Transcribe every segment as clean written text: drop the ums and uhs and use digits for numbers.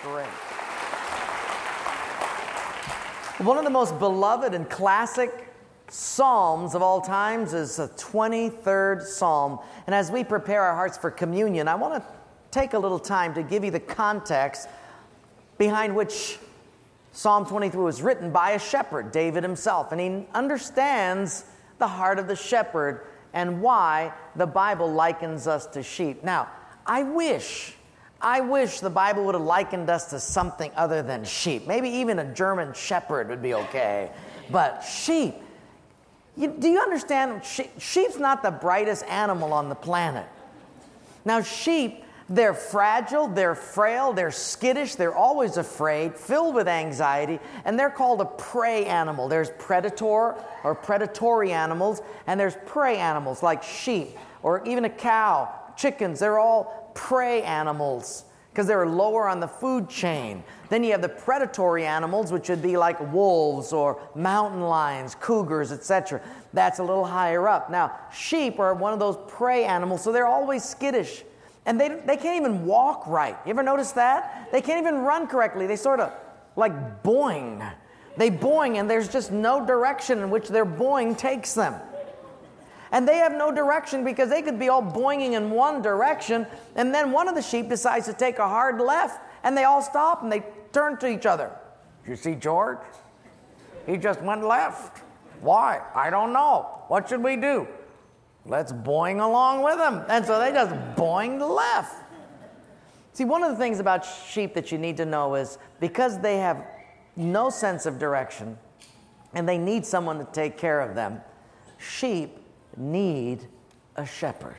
Great. One of the most beloved and classic psalms of all times is the 23rd Psalm. And as we prepare our hearts for communion, I want to take a little time to give you the context behind which Psalm 23 was written by a shepherd, David himself. And he understands the heart of the shepherd and why the Bible likens us to sheep. Now, I wish the Bible would have likened us to something other than sheep. Maybe even a German shepherd would be okay. But sheep, do you understand? Sheep's not the brightest animal on the planet. Now, sheep, they're fragile, they're frail, they're skittish, they're always afraid, filled with anxiety, and they're called a prey animal. There's predator or predatory animals, and there's prey animals like sheep or even a cow, chickens. They're all prey animals because they're lower on the food chain. Then you have the predatory animals, which would be like wolves or mountain lions, cougars, etc. That's a little higher up. Now, sheep are one of those prey animals, so they're always skittish. And they can't even walk right. You ever notice that? They can't even run correctly. They sort of like boing. They boing, and there's just no direction in which their boing takes them. And they have no direction because they could be all boinging in one direction, and then one of the sheep decides to take a hard left, and they all stop and they turn to each other. You see George? He just went left. Why? I don't know. What should we do? Let's boing along with him. And so they just boinged left. See, one of the things about sheep that you need to know is because they have no sense of direction and they need someone to take care of them, sheep need a shepherd.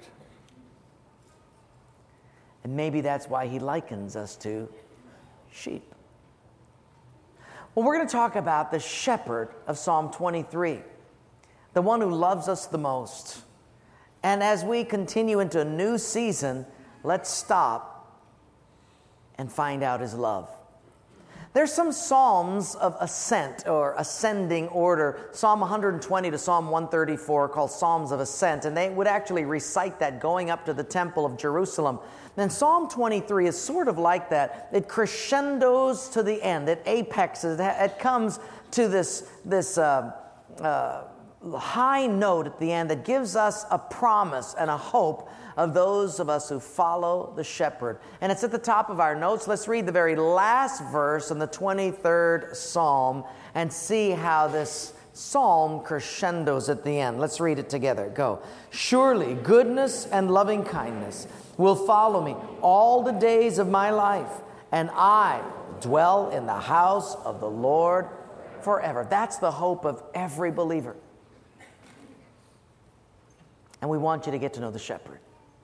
And maybe that's why he likens us to sheep. Well, we're going to talk about the shepherd of Psalm 23, the one who loves us the most. And as we continue into a new season, let's stop and find out his love. There's some psalms of ascent or ascending order. Psalm 120 to Psalm 134 are called Psalms of Ascent, and they would actually recite that going up to the temple of Jerusalem. And Psalm 23 is sort of like that. It crescendos to the end. It apexes. It comes to this high note at the end that gives us a promise and a hope of those of us who follow the shepherd. And it's at the top of our notes. Let's read the very last verse in the 23rd Psalm and see how this psalm crescendos at the end. Let's read it together. Go. Surely goodness and loving kindness will follow me all the days of my life, and I dwell in the house of the Lord forever. That's the hope of every believer. And we want you to get to know the shepherd.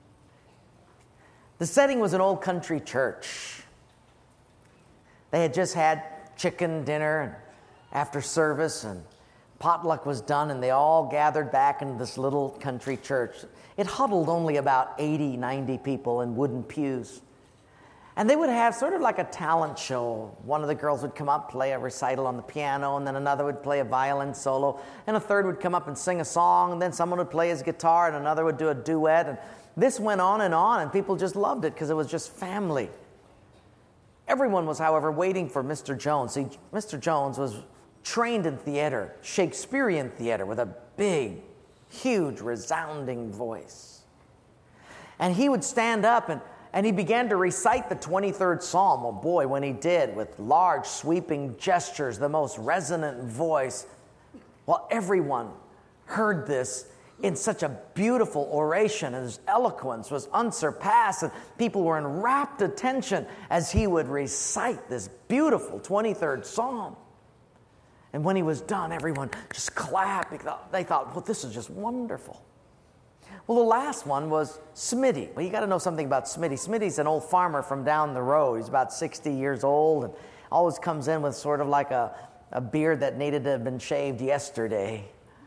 The setting was an old country church. They had just had chicken dinner after service, and potluck was done, and they all gathered back into this little country church. It huddled only about 80, 90 people in wooden pews. And they would have sort of like a talent show. One of the girls would come up, play a recital on the piano, and then another would play a violin solo, and a third would come up and sing a song, and then someone would play his guitar, and another would do a duet. And this went on, and people just loved it because it was just family. Everyone was, however, waiting for Mr. Jones. See, Mr. Jones was trained in theater, Shakespearean theater, with a big, huge, resounding voice. And he would stand up and he began to recite the 23rd Psalm. Oh boy, when he did, with large sweeping gestures, the most resonant voice. Well, everyone heard this in such a beautiful oration, and his eloquence was unsurpassed, and people were in rapt attention as he would recite this beautiful 23rd Psalm. And when he was done, everyone just clapped. They thought, well, this is just wonderful. Well, the last one was Smitty. Well, you got to know something about Smitty. Smitty's an old farmer from down the road. He's about 60 years old and always comes in with sort of like a beard that needed to have been shaved yesterday.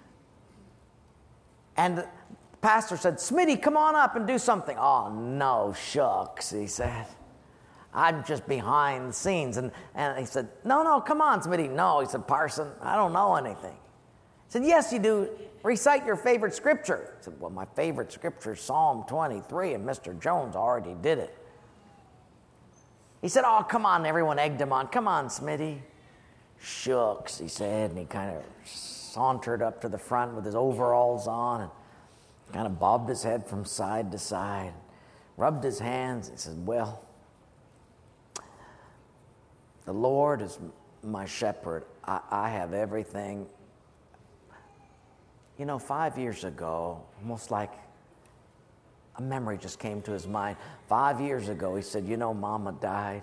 And the pastor said, Smitty, come on up and do something. Oh, no, shucks, he said. I'm just behind the scenes. And he said, no, come on, Smitty. No, he said, Parson, I don't know anything. He said, yes, you do. Recite your favorite scripture. I said, well, my favorite scripture is Psalm 23, and Mr. Jones already did it. He said, oh, come on. Everyone egged him on. Come on, Smitty. Shucks, he said, and he kind of sauntered up to the front with his overalls on and kind of bobbed his head from side to side, rubbed his hands. He said, well, the Lord is my shepherd. I have everything. 5 years ago, almost like a memory just came to his mind. 5 years ago, he said, Mama died.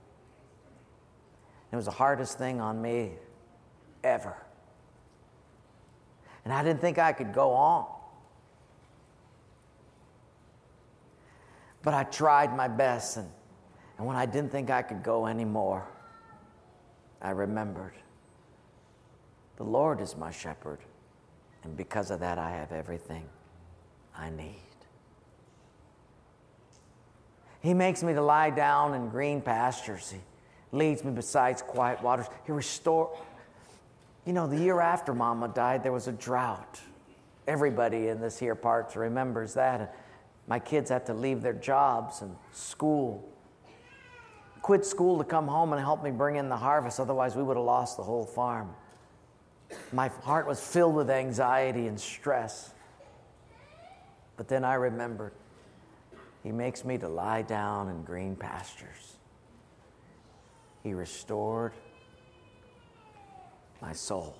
It was the hardest thing on me ever. And I didn't think I could go on. But I tried my best, and when I didn't think I could go anymore, I remembered the Lord is my shepherd, and because of that, I have everything I need. He makes me to lie down in green pastures. He leads me beside quiet waters. He restores. The year after Mama died, there was a drought. Everybody in this here part remembers that. And my kids had to leave their jobs and school. Quit school to come home and help me bring in the harvest. Otherwise, we would have lost the whole farm. My heart was filled with anxiety and stress. But then I remembered, He makes me to lie down in green pastures. He restored my soul.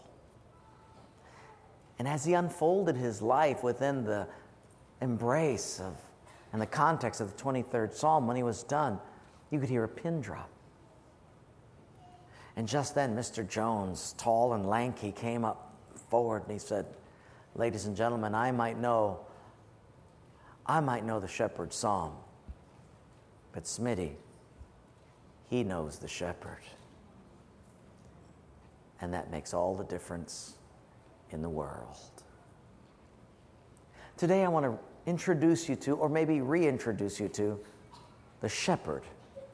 And as he unfolded his life within the embrace of and the context of the 23rd Psalm, when he was done, you could hear a pin drop. And just then, Mr. Jones, tall and lanky, came up forward and he said, ladies and gentlemen, I might know the shepherd's psalm, but Smitty, he knows the shepherd. And that makes all the difference in the world. Today I want to introduce you to, or maybe reintroduce you to, the shepherd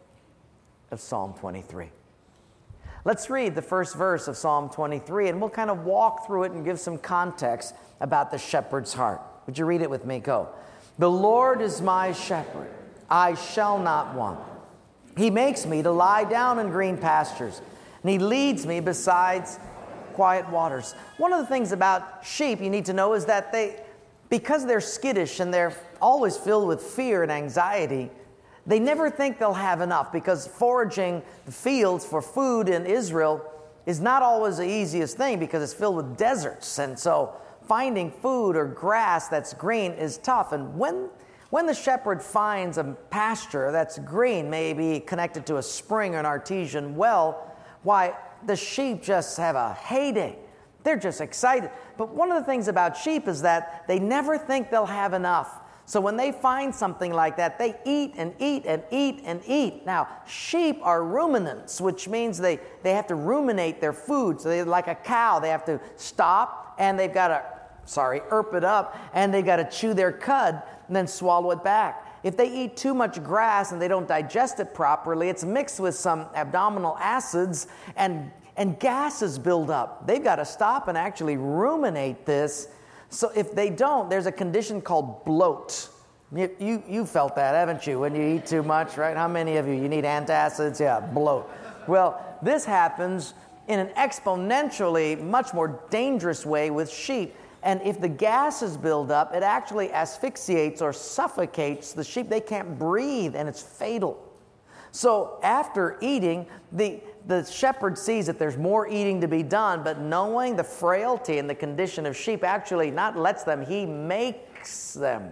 of Psalm 23. Let's read the first verse of Psalm 23, and we'll kind of walk through it and give some context about the shepherd's heart. Would you read it with me? Go. The Lord is my shepherd. I shall not want. He makes me to lie down in green pastures, and he leads me beside quiet waters. One of the things about sheep you need to know is that because they're skittish and they're always filled with fear and anxiety, they never think they'll have enough, because foraging the fields for food in Israel is not always the easiest thing because it's filled with deserts. And so finding food or grass that's green is tough. And when the shepherd finds a pasture that's green, maybe connected to a spring or an artesian well, why, the sheep just have a heyday. They're just excited. But one of the things about sheep is that they never think they'll have enough. So when they find something like that, they eat and eat and eat and eat. Now, sheep are ruminants, which means they have to ruminate their food. So they're like a cow. They have to stop, and they've got to, erp it up, and they've got to chew their cud and then swallow it back. If they eat too much grass and they don't digest it properly, it's mixed with some abdominal acids, and gases build up. They've got to stop and actually ruminate this. So if they don't, there's a condition called bloat. You felt that, haven't you, when you eat too much, right? How many of you need antacids? Yeah, bloat. Well, this happens in an exponentially much more dangerous way with sheep. And if the gases build up, it actually asphyxiates or suffocates the sheep. They can't breathe, and it's fatal. So after eating, the shepherd sees that there's more eating to be done, but knowing the frailty and the condition of sheep actually not lets them, he makes them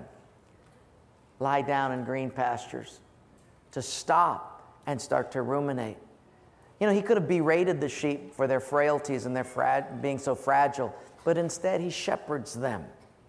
lie down in green pastures to stop and start to ruminate. He could have berated the sheep for their frailties and their being so fragile, but instead he shepherds them.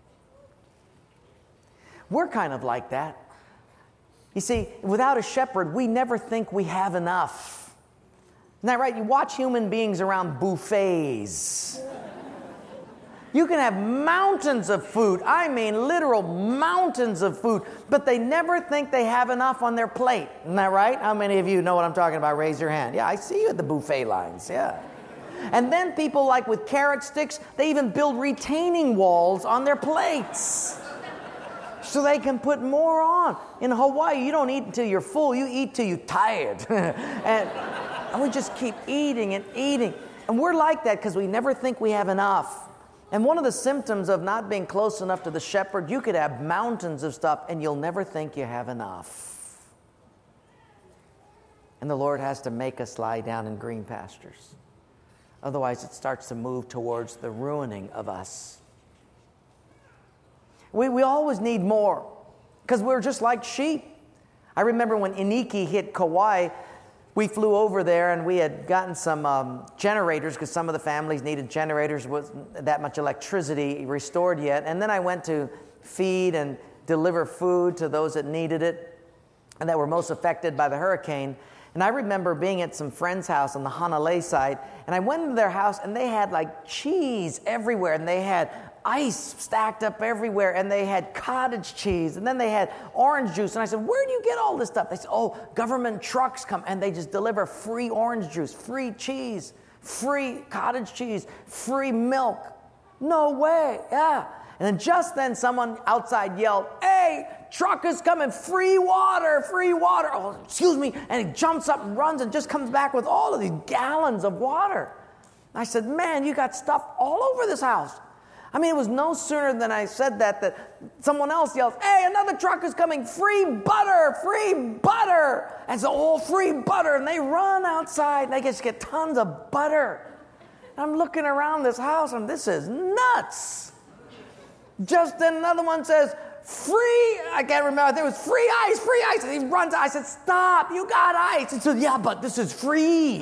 We're kind of like that. You see, without a shepherd, we never think we have enough. Isn't that right? You watch human beings around buffets. You can have mountains of food. I mean, literal mountains of food. But they never think they have enough on their plate. Isn't that right? How many of you know what I'm talking about? Raise your hand. Yeah, I see you at the buffet lines. Yeah. And then people like with carrot sticks, they even build retaining walls on their plates. so they can put more on. In Hawaii, you don't eat until you're full. You eat till you're tired. and we just keep eating and eating. And we're like that because we never think we have enough. And one of the symptoms of not being close enough to the shepherd, you could have mountains of stuff and you'll never think you have enough. And the Lord has to make us lie down in green pastures. Otherwise, it starts to move towards the ruining of us. We always need more because we're just like sheep. I remember when Iniki hit Kauai, we flew over there and we had gotten some generators because some of the families needed generators. Wasn't that much electricity restored yet. And then I went to feed and deliver food to those that needed it and that were most affected by the hurricane. And I remember being at some friend's house on the Hanalei side, and I went into their house, and they had like cheese everywhere, and they had ice stacked up everywhere, and they had cottage cheese, and then they had orange juice. And I said, where do you get all this stuff? They said, oh, government trucks come, and they just deliver free orange juice, free cheese, free cottage cheese, free milk. No way, yeah. And then just then someone outside yelled, hey, truck is coming, free water, free water. Oh, excuse me. And he jumps up and runs and just comes back with all of these gallons of water. And I said, man, you got stuff all over this house. I mean, it was no sooner than I said that someone else yells, hey, another truck is coming, free butter, free butter. And so, oh, free butter. And they run outside and they just get tons of butter. And I'm looking around this house and this is nuts. Just then another one says, free, I can't remember, I think it was free ice. And he runs out. I said, stop, you got ice. He said, yeah, but this is free.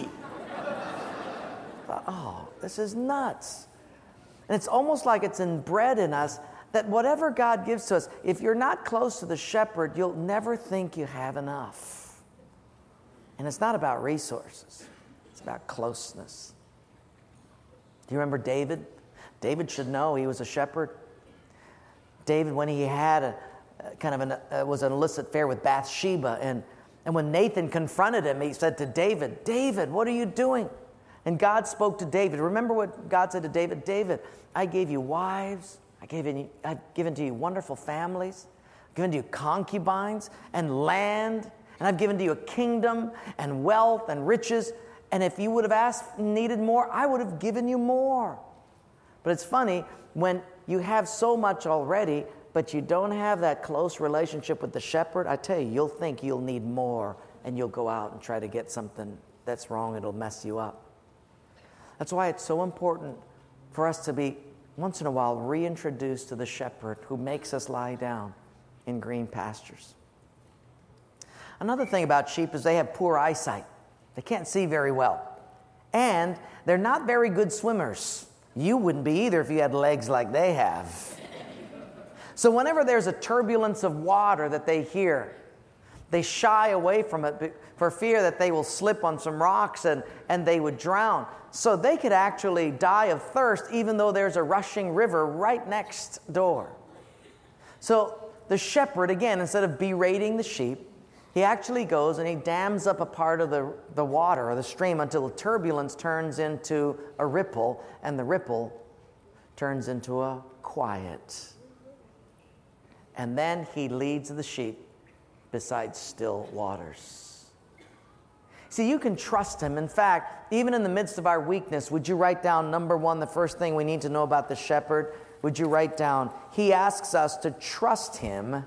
I thought, oh, this is nuts. And it's almost like it's inbred in us that whatever God gives to us, if you're not close to the shepherd, you'll never think you have enough. And it's not about resources. It's about closeness. Do you remember David? David should know he was a shepherd. David, when he had was an illicit affair with Bathsheba, and when Nathan confronted him, he said to David, David, what are you doing? And God spoke to David. Remember what God said to David? David, I gave you wives. I've given to you wonderful families. I've given to you concubines and land. And I've given to you a kingdom and wealth and riches. And if you would have needed more, I would have given you more. But it's funny, when you have so much already, but you don't have that close relationship with the shepherd, I tell you, you'll think you'll need more, and you'll go out and try to get something that's wrong. It'll mess you up. That's why it's so important for us to be, once in a while, reintroduced to the shepherd who makes us lie down in green pastures. Another thing about sheep is they have poor eyesight. They can't see very well. And they're not very good swimmers. You wouldn't be either if you had legs like they have. So whenever there's a turbulence of water that they hear, they shy away from it for fear that they will slip on some rocks and they would drown. So they could actually die of thirst even though there's a rushing river right next door. So the shepherd, again, instead of berating the sheep, he actually goes and he dams up a part of the water or the stream until the turbulence turns into a ripple, and the ripple turns into a quiet. And then he leads the sheep beside still waters. See, you can trust him. In fact, even in the midst of our weakness, would you write down, number one, the first thing we need to know about the shepherd? Would you write down, he asks us to trust him,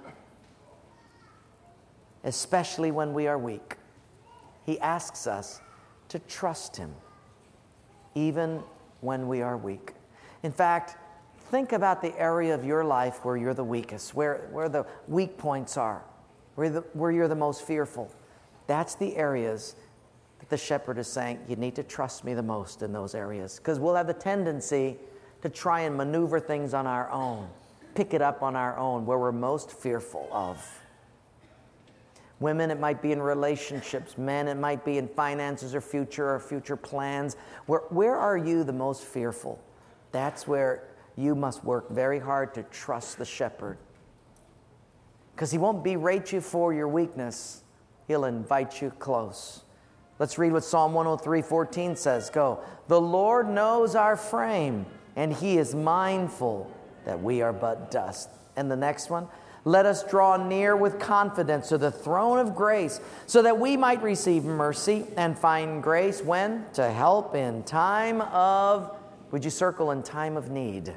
especially when we are weak. He asks us to trust him, even when we are weak. In fact, think about the area of your life where you're the weakest, where the weak points are, where you're the most fearful. That's the areas that the shepherd is saying, you need to trust me the most in those areas. Because we'll have the tendency to try and maneuver things on our own, pick it up on our own, where we're most fearful of. Women, it might be in relationships. Men, it might be in finances or future plans. Where are you the most fearful? That's where you must work very hard to trust the shepherd. Because he won't berate you for your weakness. He'll invite you close. Let's read what Psalm 103:14 says. Go. The Lord knows our frame, and he is mindful that we are but dust. And the next one. let us draw near with confidence to the throne of grace so that we might receive mercy and find grace when? To help in time of, would you circle in time of need?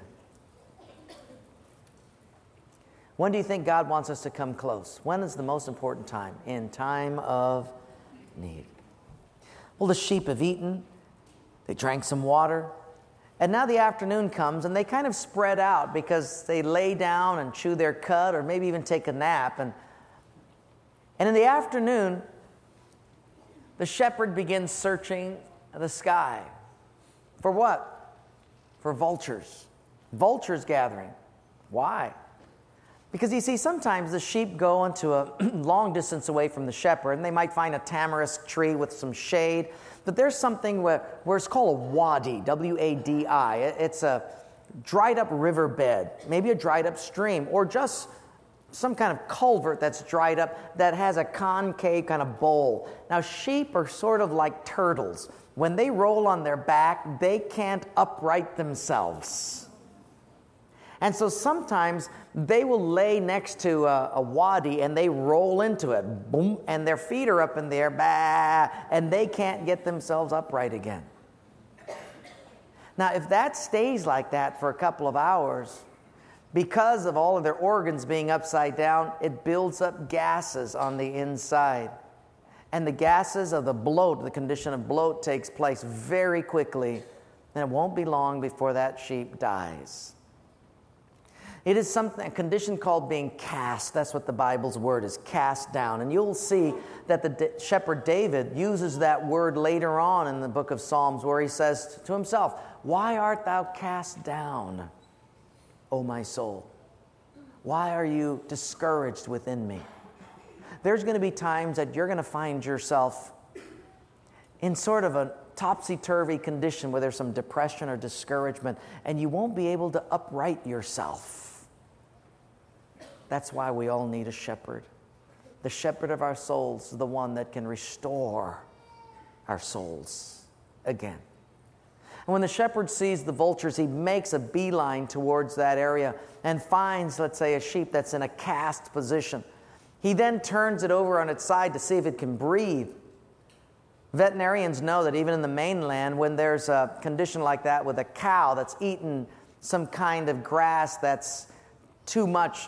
When do you think God wants us to come close? When is the most important time? In time of need. Well, the sheep have eaten. They drank some water. And now the afternoon comes and they kind of spread out because they lay down and chew their cud or maybe even take a nap. And in the afternoon, the shepherd begins searching the sky. For what? For vultures. Vultures gathering. Why? Because you see, sometimes the sheep go into a long distance away from the shepherd, and they might find a tamarisk tree with some shade. But there's something where it's called a wadi, W-A-D-I. It's a dried up riverbed, maybe a dried up stream, or just some kind of culvert that's dried up that has a concave kind of bowl. Now, sheep are sort of like turtles. When they roll on their back, they can't upright themselves. And so sometimes they will lay next to a wadi and they roll into it, boom, and their feet are up in the air, bah, and they can't get themselves upright again. Now, if that stays like that for a couple of hours, because of all of their organs being upside down, it builds up gases on the inside. And the gases of the bloat, the condition of bloat, takes place very quickly, and it won't be long before that sheep dies. It is a condition called being cast. That's what the Bible's word is, cast down. And you'll see that the shepherd David uses that word later on in the book of Psalms where he says to himself, "Why art thou cast down, O my soul? Why are you discouraged within me?" There's going to be times that you're going to find yourself in sort of a topsy-turvy condition where there's some depression or discouragement, and you won't be able to upright yourself. That's why we all need a shepherd. The shepherd of our souls is the one that can restore our souls again. And when the shepherd sees the vultures, he makes a beeline towards that area and finds, let's say, a sheep that's in a cast position. He then turns it over on its side to see if it can breathe. Veterinarians know that even in the mainland, when there's a condition like that with a cow that's eaten some kind of grass that's too much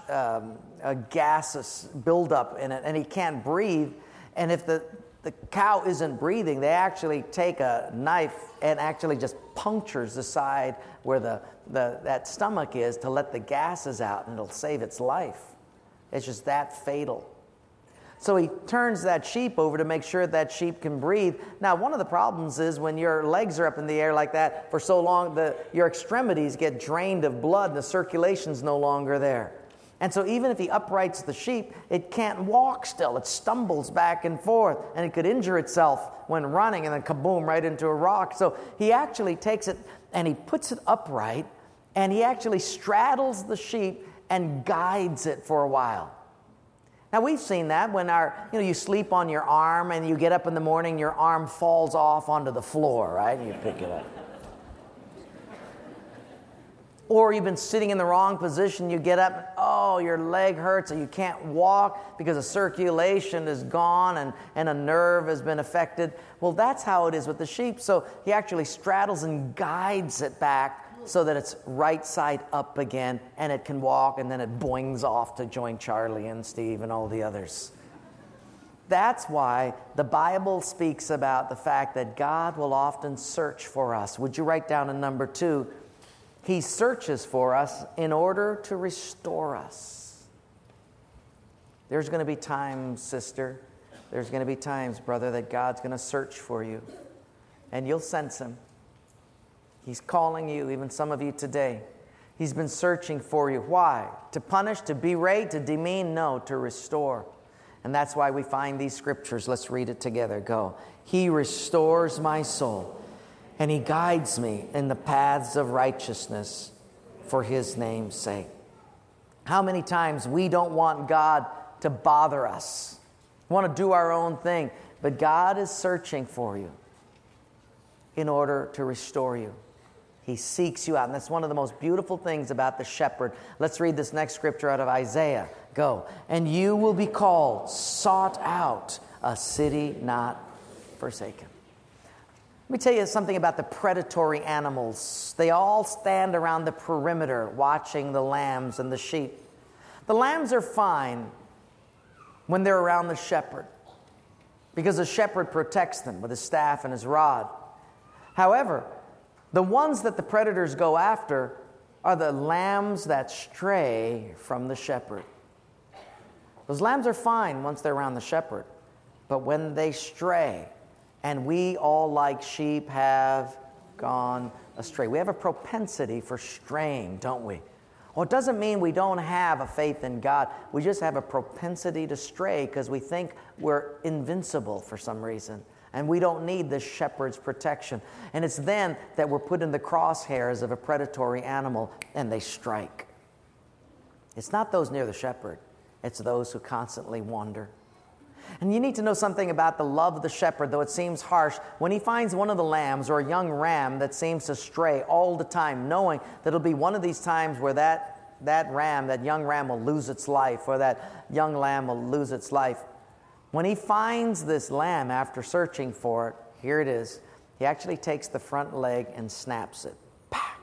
gases buildup in it, and he can't breathe, and if the cow isn't breathing, they actually take a knife and actually just punctures the side where that stomach is to let the gases out, and it'll save its life. It's just that fatal. So he turns that sheep over to make sure that sheep can breathe. Now, one of the problems is when your legs are up in the air like that for so long, your extremities get drained of blood and the circulation's no longer there. And so even if he uprights the sheep, it can't walk still. It stumbles back and forth, and it could injure itself when running and then kaboom, right into a rock. So he actually takes it and he puts it upright, and he actually straddles the sheep and guides it for a while. Now, we've seen that when you sleep on your arm and you get up in the morning, your arm falls off onto the floor, right? And you pick it up. Or you've been sitting in the wrong position, you get up, and your leg hurts and you can't walk because the circulation is gone and a nerve has been affected. Well, that's how it is with the sheep. So he actually straddles and guides it back so that it's right side up again, and it can walk, and then it boings off to join Charlie and Steve and all the others. That's why the Bible speaks about the fact that God will often search for us. Would you write down in number 2? He searches for us in order to restore us. There's going to be times, sister, there's going to be times, brother, that God's going to search for you, and you'll sense him. He's calling you, even some of you today. He's been searching for you. Why? To punish, to berate, to demean? No, to restore. And that's why we find these scriptures. Let's read it together. Go. He restores my soul, and he guides me in the paths of righteousness for his name's sake. How many times we don't want God to bother us? We want to do our own thing. But God is searching for you in order to restore you. He seeks you out. And that's one of the most beautiful things about the shepherd. Let's read this next scripture out of Isaiah Go, and you will be called, sought out, a city not forsaken. Let me tell you something about the predatory animals. They all stand around the perimeter watching the lambs and the sheep. The lambs are fine when they're around the shepherd, because the shepherd protects them with his staff and his rod. However, the ones that the predators go after are the lambs that stray from the shepherd. Those lambs are fine once they're around the shepherd, but when they stray, and we all like sheep have gone astray. We have a propensity for straying, don't we? Well, it doesn't mean we don't have a faith in God. We just have a propensity to stray because we think we're invincible for some reason. And we don't need the shepherd's protection. And it's then that we're put in the crosshairs of a predatory animal and they strike. It's not those near the shepherd. It's those who constantly wander. And you need to know something about the love of the shepherd, though it seems harsh. When he finds one of the lambs or a young ram that seems to stray all the time, knowing that it'll be one of these times where that young ram will lose its life, or that young lamb will lose its life. When he finds this lamb after searching for it, here it is. He actually takes the front leg and snaps it. Pah!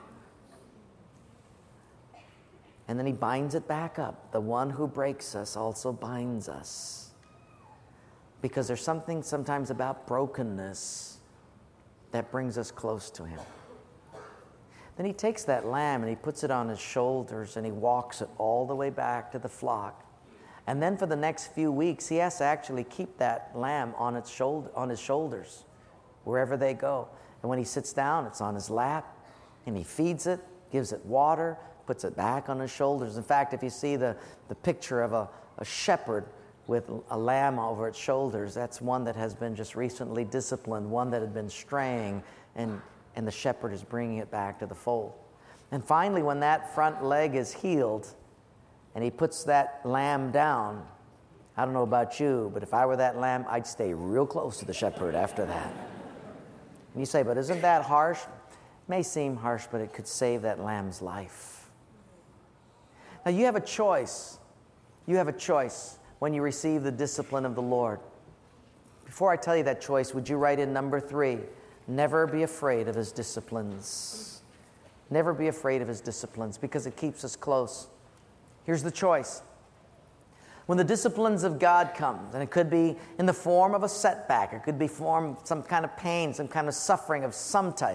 And then he binds it back up. The one who breaks us also binds us. Because there's something sometimes about brokenness that brings us close to him. Then he takes that lamb and he puts it on his shoulders and he walks it all the way back to the flock. And then for the next few weeks, he has to actually keep that lamb on his shoulders wherever they go. And when he sits down, it's on his lap, and he feeds it, gives it water, puts it back on his shoulders. In fact, if you see the picture of a shepherd with a lamb over its shoulders, that's one that has been just recently disciplined, one that had been straying, and the shepherd is bringing it back to the fold. And finally, when that front leg is healed, and he puts that lamb down, I don't know about you, but if I were that lamb, I'd stay real close to the shepherd after that. And you say, but isn't that harsh? It may seem harsh, but it could save that lamb's life. Now, you have a choice. You have a choice when you receive the discipline of the Lord. Before I tell you that choice, would you write in number 3, never be afraid of his disciplines. Never be afraid of his disciplines, because it keeps us close. Here's the choice. When the disciplines of God come, and it could be in the form of a setback, it could be form some kind of pain, some kind of suffering of some type.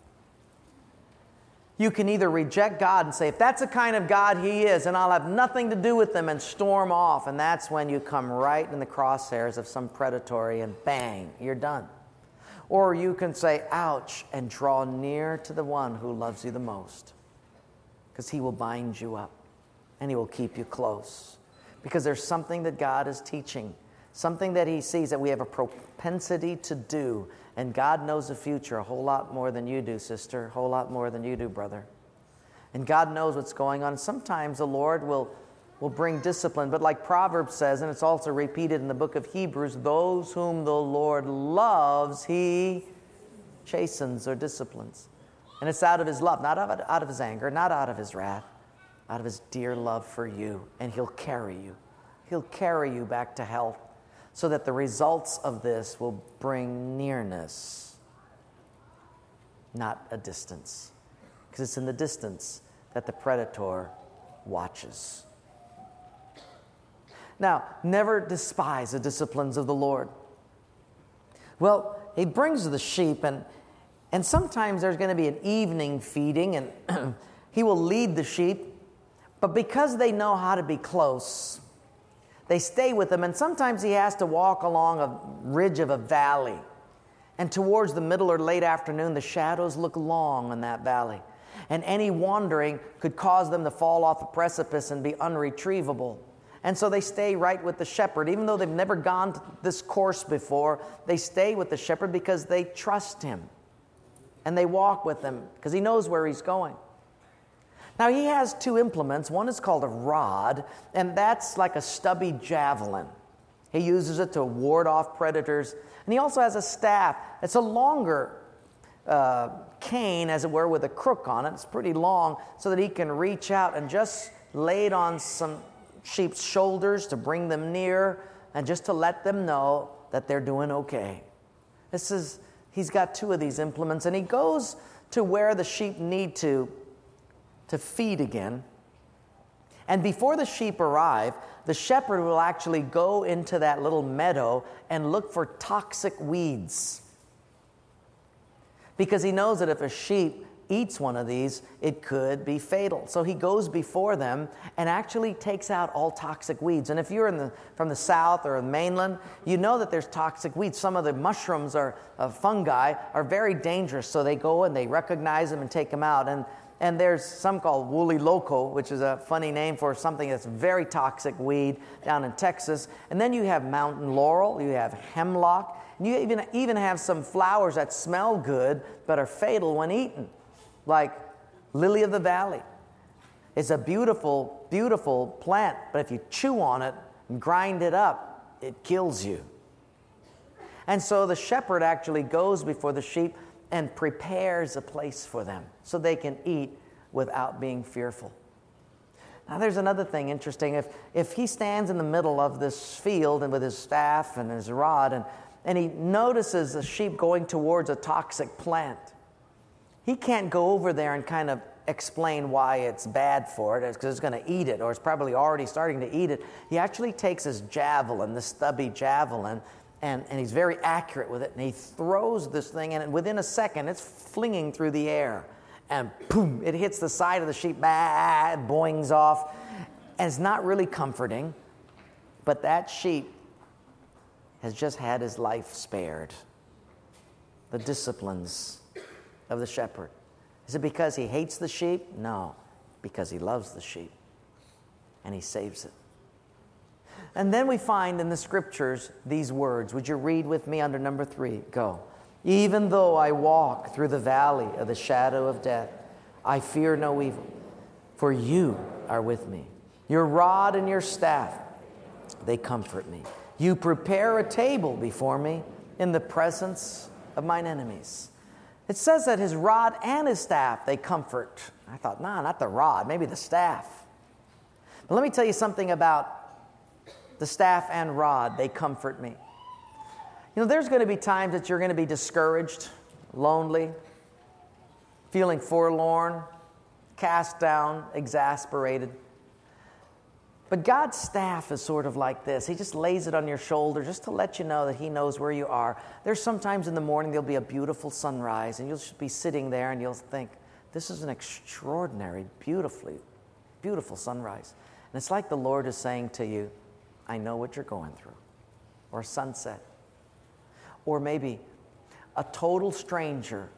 You can either reject God and say, if that's the kind of God he is, and I'll have nothing to do with him, and storm off, and that's when you come right in the crosshairs of some predatory, and bang, you're done. Or you can say, ouch, and draw near to the one who loves you the most, because he will bind you up, and he will keep you close. Because there's something that God is teaching, something that he sees that we have a propensity to do. And God knows the future a whole lot more than you do, sister, a whole lot more than you do, brother. And God knows what's going on. Sometimes the Lord will bring discipline. But like Proverbs says, and it's also repeated in the book of Hebrews, those whom the Lord loves, he chastens or disciplines. And it's out of his love, not out of his anger, not out of his wrath, out of his dear love for you. And he'll carry you. He'll carry you back to health, so that the results of this will bring nearness, not a distance. Because it's in the distance that the predator watches. Now, never despise the disciplines of the Lord. Well, he brings the sheep, and sometimes there's going to be an evening feeding, and he will lead the sheep. But because they know how to be close, they stay with him, and sometimes he has to walk along a ridge of a valley. And towards the middle or late afternoon, the shadows look long in that valley. And any wandering could cause them to fall off a precipice and be unretrievable. And so they stay right with the shepherd. Even though they've never gone this course before, they stay with the shepherd because they trust him. And they walk with him because he knows where he's going. Now, he has 2 implements. One is called a rod, and that's like a stubby javelin. He uses it to ward off predators. And he also has a staff. It's a longer cane, as it were, with a crook on it. It's pretty long, so that he can reach out and just lay it on some sheep's shoulders to bring them near and just to let them know that they're doing okay. He's got 2 of these implements, and he goes to where the sheep need to feed again. And before the sheep arrive, the shepherd will actually go into that little meadow and look for toxic weeds. Because he knows that if a sheep eats one of these, it could be fatal. So he goes before them and actually takes out all toxic weeds. And if you're from the south or the mainland, you know that there's toxic weeds. Some of the mushrooms or fungi are very dangerous, so they go and they recognize them and take them out. And there's some called woolly loco, which is a funny name for something that's very toxic weed down in Texas. And then you have mountain laurel, you have hemlock, and you even have some flowers that smell good but are fatal when eaten, like lily of the valley. It's a beautiful, beautiful plant, but if you chew on it and grind it up, it kills you. And so the shepherd actually goes before the sheep and prepares a place for them so they can eat without being fearful. Now there's another thing interesting. If he stands in the middle of this field and with his staff and his rod and he notices a sheep going towards a toxic plant, he can't go over there and kind of explain why it's bad for it, because it's going to eat it, or it's probably already starting to eat it. He actually takes his javelin, the stubby javelin, and he's very accurate with it, and he throws this thing, and within a second, it's flinging through the air, and boom, it hits the side of the sheep, it boings off, and it's not really comforting, but that sheep has just had his life spared. The disciplines of the shepherd. Is it because he hates the sheep? No, because he loves the sheep, and he saves it. And then we find in the scriptures these words. Would you read with me under number 3? Go. Even though I walk through the valley of the shadow of death, I fear no evil, for you are with me. Your rod and your staff, they comfort me. You prepare a table before me in the presence of mine enemies. It says that his rod and his staff, they comfort. I thought, not the rod, maybe the staff. But let me tell you something about the staff and rod. They comfort me. You know, there's going to be times that you're going to be discouraged, lonely, feeling forlorn, cast down, exasperated. But God's staff is sort of like this. He just lays it on your shoulder just to let you know that he knows where you are. There's sometimes in the morning there'll be a beautiful sunrise, and you'll just be sitting there and you'll think, this is an extraordinary, beautiful sunrise. And it's like the Lord is saying to you, I know what you're going through. Or sunset. Or maybe a total stranger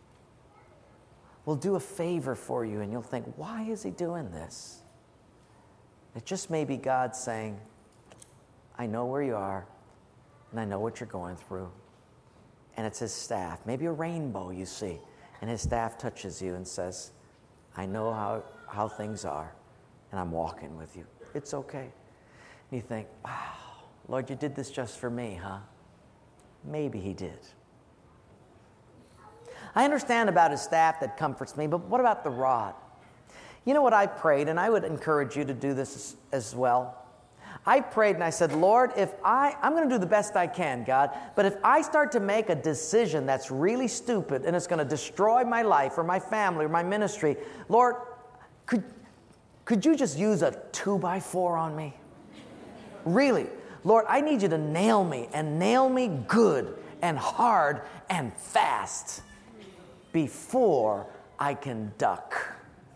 will do a favor for you, and you'll think, why is he doing this? It just may be God saying, I know where you are, and I know what you're going through. And it's his staff, maybe a rainbow you see, and his staff touches you and says, I know how things are, and I'm walking with you. It's okay. And you think, wow, Lord, you did this just for me, huh? Maybe he did. I understand about his staff that comforts me, but what about the rod? You know what I prayed, and I would encourage you to do this as well. I prayed and I said, Lord, I'm going to do the best I can, God, but if I start to make a decision that's really stupid and it's going to destroy my life or my family or my ministry, Lord, could you just use a 2x4 on me? Really? Lord, I need you to nail me, and nail me good and hard and fast before I can duck.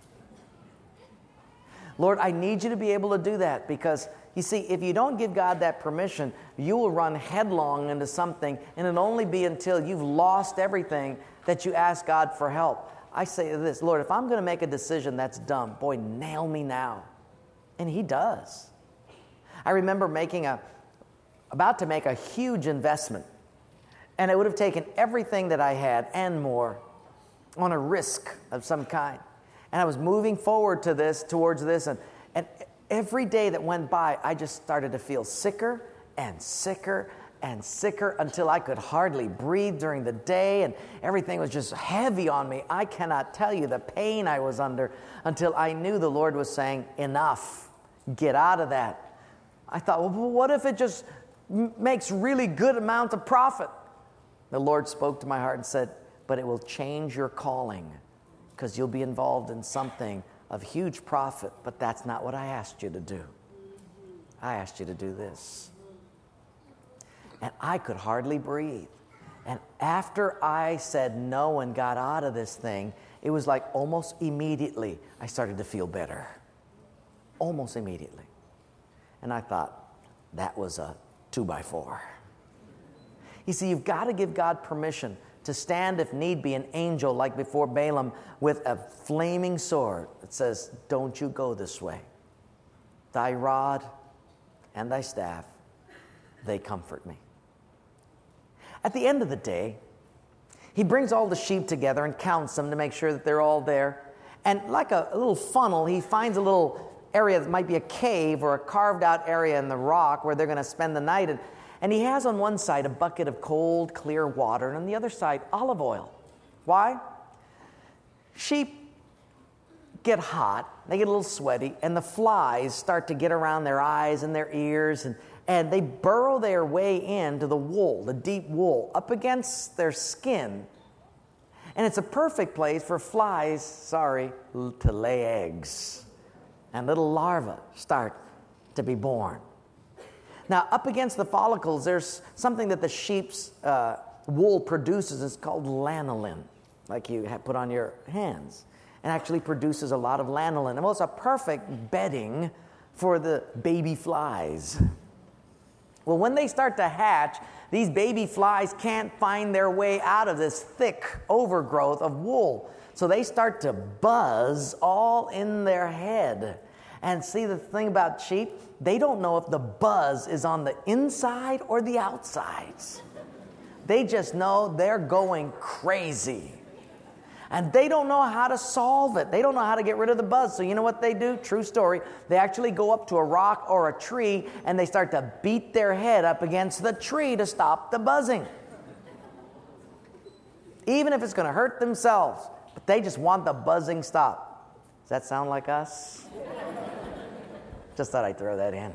Lord, I need you to be able to do that, because, you see, if you don't give God that permission, you will run headlong into something, and it'll only be until you've lost everything that you ask God for help. I say this, Lord, if I'm going to make a decision that's dumb, boy, nail me now. And he does. I remember about to make a huge investment, and it would have taken everything that I had and more on a risk of some kind. And I was moving forward towards this, and every day that went by, I just started to feel sicker and sicker and sicker until I could hardly breathe during the day, and everything was just heavy on me. I cannot tell you the pain I was under until I knew the Lord was saying, enough. get out of that. I thought, well, what if it just makes really good amount of profit? The Lord spoke to my heart and said, but it will change your calling, because you'll be involved in something of huge profit, but that's not what I asked you to do. I asked you to do this. And I could hardly breathe. And after I said no and got out of this thing, it was like almost immediately I started to feel better. Almost immediately. And I thought, that was a 2x4. You see, you've got to give God permission to stand, if need be, an angel like before Balaam with a flaming sword that says, don't you go this way. Thy rod and thy staff, they comfort me. At the end of the day, he brings all the sheep together and counts them to make sure that they're all there. And like a little funnel, he finds a little area that might be a cave or a carved out area in the rock where they're going to spend the night. And he has on one side a bucket of cold, clear water, and on the other side, olive oil. Why? Sheep get hot, they get a little sweaty, and the flies start to get around their eyes and their ears, and they burrow their way into the wool, the deep wool, up against their skin. And it's a perfect place for flies, to lay eggs. And little larvae start to be born. Now, up against the follicles, there's something that the sheep's wool produces. It's called lanolin, like you put on your hands. It actually produces a lot of lanolin. And well, it's a perfect bedding for the baby flies. Well, when they start to hatch, these baby flies can't find their way out of this thick overgrowth of wool. So they start to buzz all in their head. And see, the thing about sheep, they don't know if the buzz is on the inside or the outsides. They just know they're going crazy. And they don't know how to solve it. They don't know how to get rid of the buzz. So you know what they do? True story. They actually go up to a rock or a tree and they start to beat their head up against the tree to stop the buzzing. Even if it's going to hurt themselves. But they just want the buzzing stopped. Does that sound like us? Just thought I'd throw that in.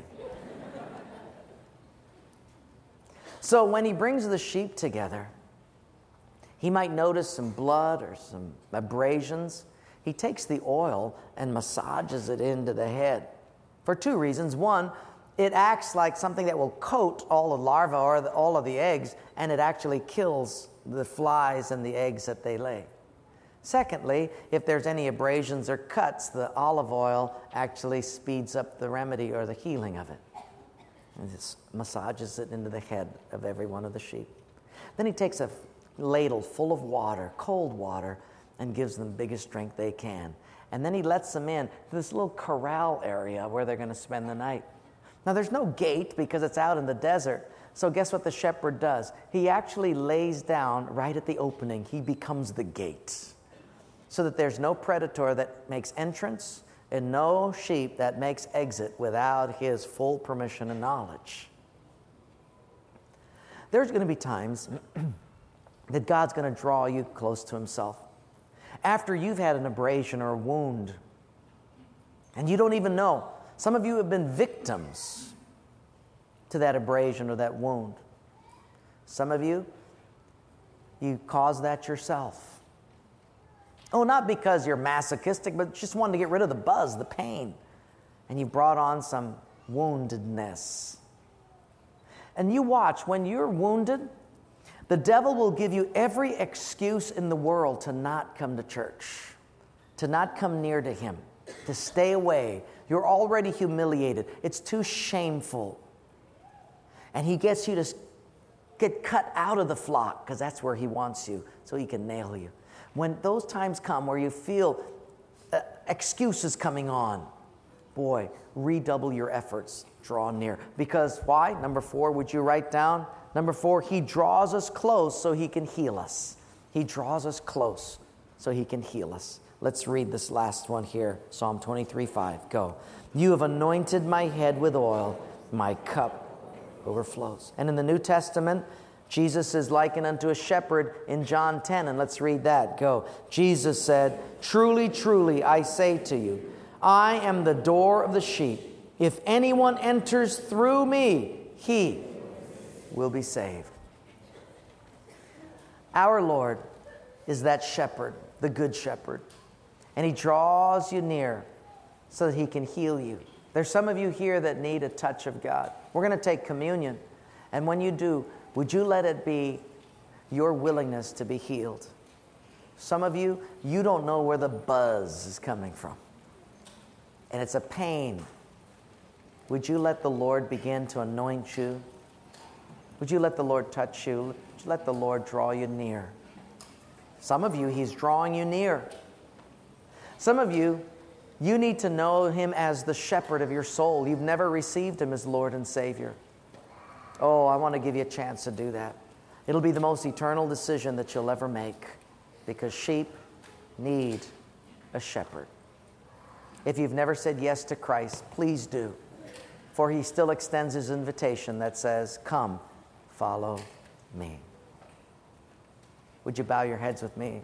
So when he brings the sheep together, he might notice some blood or some abrasions. He takes the oil and massages it into the head for two reasons. One, it acts like something that will coat all the larvae or all of the eggs, and it actually kills the flies and the eggs that they lay. Secondly, if there's any abrasions or cuts, the olive oil actually speeds up the remedy or the healing of it. And it massages it into the head of every one of the sheep. Then he takes a ladle full of water, cold water, and gives them the biggest drink they can. And then he lets them in to this little corral area where they're going to spend the night. Now, there's no gate because it's out in the desert. So guess what the shepherd does? He actually lays down right at the opening. He becomes the gate, so that there's no predator that makes entrance and no sheep that makes exit without his full permission and knowledge. There's going to be times that God's going to draw you close to himself. After you've had an abrasion or a wound, and you don't even know. Some of you have been victims to that abrasion or that wound. Some of you caused that yourself. Oh, not because you're masochistic, but just wanting to get rid of the buzz, the pain. And you brought on some woundedness. And you watch, when you're wounded, the devil will give you every excuse in the world to not come to church, to not come near to him, to stay away. You're already humiliated. It's too shameful. And he gets you to get cut out of the flock because that's where he wants you, so he can nail you. When those times come where you feel excuses coming on, boy, redouble your efforts, draw near. Because why? Number 4, would you write down? Number 4, he draws us close so he can heal us. He draws us close so he can heal us. Let's read this last one here. Psalm 23:5. Go. You have anointed my head with oil. My cup overflows. And in the New Testament, Jesus is likened unto a shepherd in John 10. And let's read that. Go. Jesus said, truly, truly, I say to you, I am the door of the sheep. If anyone enters through me, he will be saved. Our Lord is that shepherd, the good shepherd. And he draws you near so that he can heal you. There's some of you here that need a touch of God. We're going to take communion. And when you do, would you let it be your willingness to be healed? Some of you, you don't know where the buzz is coming from. And it's a pain. Would you let the Lord begin to anoint you? Would you let the Lord touch you? Would you let the Lord draw you near? Some of you, he's drawing you near. Some of you, you need to know him as the shepherd of your soul. You've never received him as Lord and Savior. Oh, I want to give you a chance to do that. It'll be the most eternal decision that you'll ever make, because sheep need a shepherd. If you've never said yes to Christ, please do, for he still extends his invitation that says, come, follow me. Would you bow your heads with me?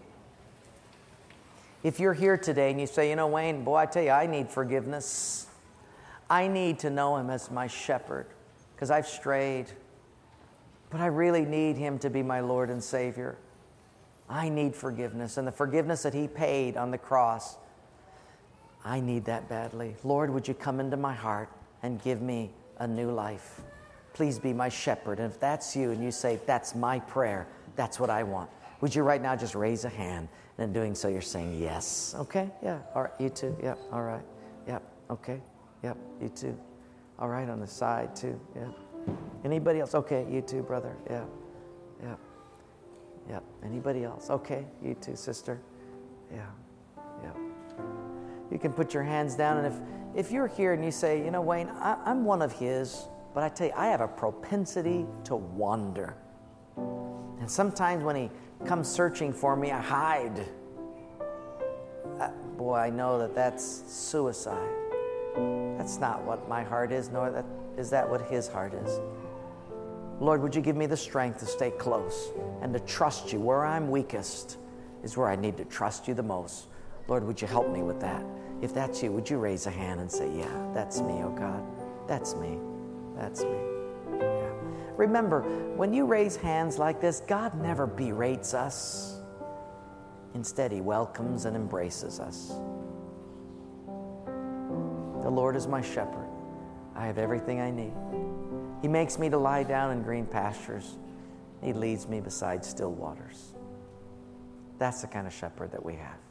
If you're here today and you say, Wayne, boy, I tell you, I need forgiveness. I need to know him as my shepherd because I've strayed. But I really need him to be my Lord and Savior. I need forgiveness, and the forgiveness that he paid on the cross, I need that badly. Lord, would you come into my heart and give me a new life? Please be my shepherd. And if that's you and you say, that's my prayer, that's what I want, would you right now just raise a hand? And in doing so, you're saying yes. Okay, yeah. All right, you too. Yep, all right. Yep, okay. Yep, you too. All right, on the side too. Yeah. Anybody else? Okay, you too, brother. Yeah, yeah. Yep. Anybody else? Okay, you too, sister. Yeah, yeah. You can put your hands down, and if you're here and you say, Wayne, I'm one of his, but I tell you, I have a propensity to wander. And sometimes when he comes searching for me, I hide. Boy, I know that's suicide. That's not what my heart is, nor is that what his heart is. Lord, would you give me the strength to stay close and to trust you. Where I'm weakest is where I need to trust you the most. Lord, would you help me with that? If that's you, would you raise a hand and say, yeah, that's me, oh God. That's me. That's me. Yeah. Remember, when you raise hands like this, God never berates us. Instead, he welcomes and embraces us. The Lord is my shepherd. I have everything I need. He makes me to lie down in green pastures. He leads me beside still waters. That's the kind of shepherd that we have.